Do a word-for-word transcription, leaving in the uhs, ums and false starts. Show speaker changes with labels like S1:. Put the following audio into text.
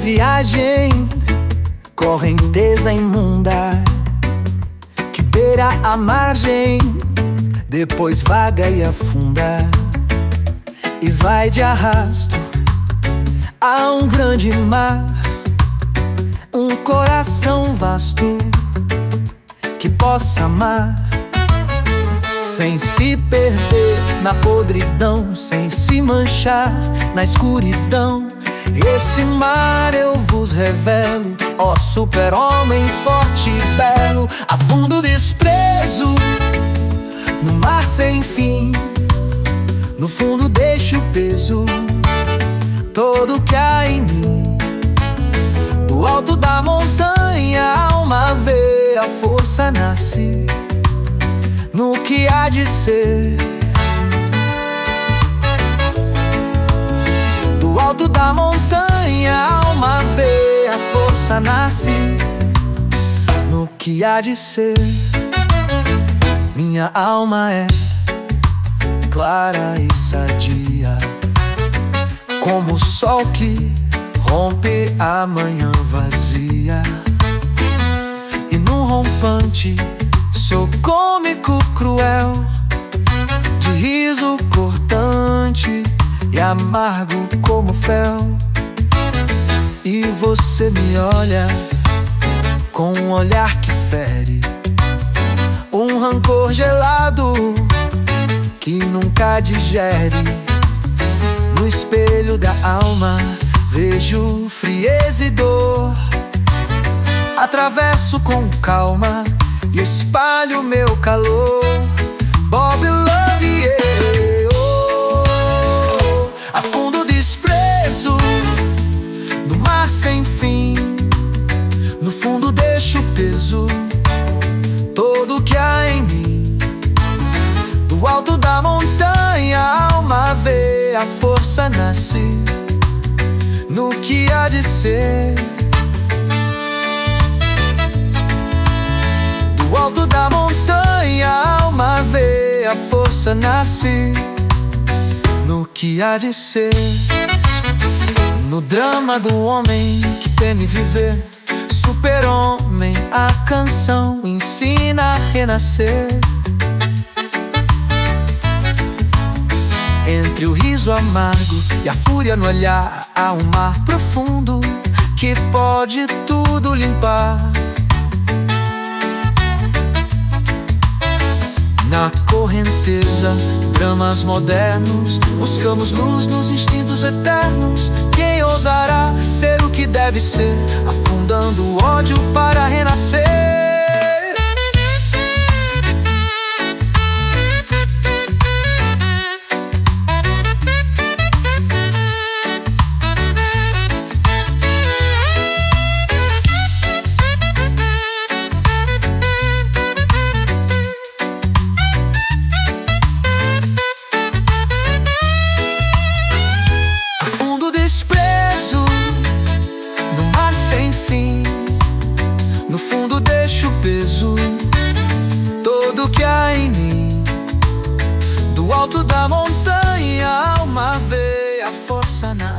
S1: viagem, correnteza imunda que beira a margem, depois vaga e afunda, e vai de arrasto a um grande mar. Um coração vasto que possa amar sem se perder na podridão, sem se manchar na escuridão. Esse mar eu vos revelo, ó super-homem forte e belo. Afundo o desprezo no mar sem fim, no fundo deixo o peso todo que há em mim. Do alto da montanha a alma vê, a força nasce no que há de ser. Do alto da montanha a alma vê, a força nasce no que há de ser. Minha alma é clara e sadia, como o sol que rompe a manhã vazia. E num rompante sou cômico cruel, de riso cortante e amargo como fel. E você me olha com um olhar que fere, um rancor gelado que nunca digere. No espelho da alma vejo frieza e dor, atravesso com calma e espalho meu calor. Bob Love, yeah, oh. Afundo o desprezo no mar sem fim, no fundo deixo o peso todo que há em mim. Do alto da montanha a alma vê, a força nasce no que há de ser. Do alto da montanha a alma vê, a força nasce no que há de ser. No drama do homem que teme viver, super-homem a canção ensina a renascer. Entre o riso amargo e a fúria no olhar há um mar profundo que pode tudo limpar. Na correnteza, dramas modernos, buscamos luz nos instintos eternos. Quem ousará ser o que deve ser, afundando o ódio para renascer? Desprezo no mar sem fim, no fundo deixo o peso todo que há em mim. Do alto da montanha a alma vê, a força na